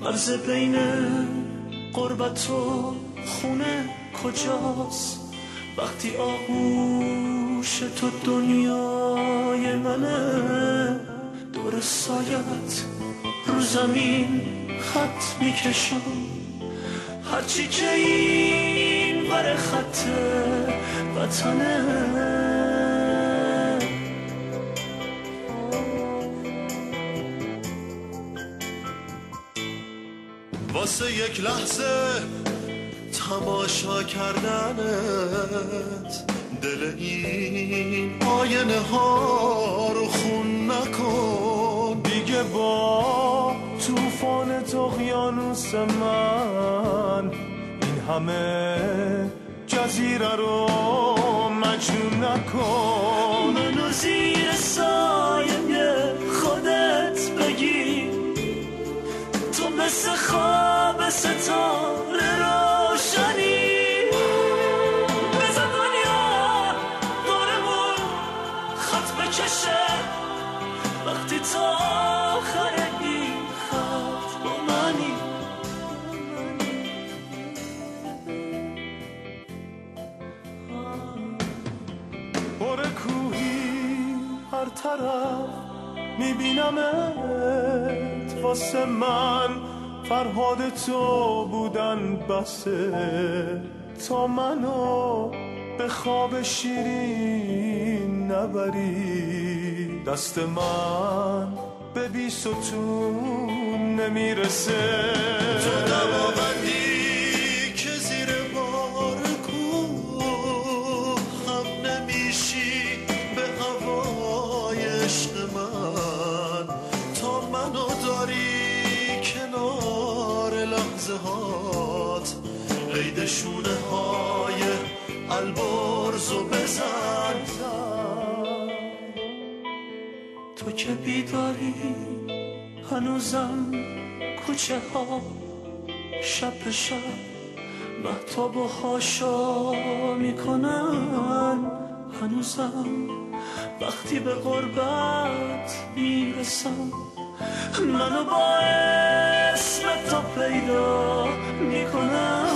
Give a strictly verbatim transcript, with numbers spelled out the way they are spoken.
مرز بین غربت و خونه کجاست؟ وقتی آغوش تو دنیای منه، دور سایت رو زمین خط میکشم، هرچی که این ور خط وطنه. واسه یک لحظه تماشا کردنت، دل این آینه ها رو خون نکن دیگه. با توفان اقیانوس من این همه جزیره رو مجنون نکن. منو زیر سایه خودت بگیر، تو مثل خواب ستاره روشنی. بزن دنیا دورمون خط بکشه، وقتی تا آخر این خط با منی. بر کوهی هر طرف میبینمت، واسه من فرهاد تو بودن بسه، تا منو به خواب شیرین نبری. دست من به بی ستون نمیرسه. تو دماغندی که زیر بار کوه هم نمیشی به هوای عشق من، تا منو داری کنار لحظه هات. قید شونه های البرزو بزن، تو که بیداری هنوزم کوچه ها شب به شب مهتاب و هاشا میکنن. هنوزم وقتی به غربت میرسم، منو با اسم تو پیدا میکنن.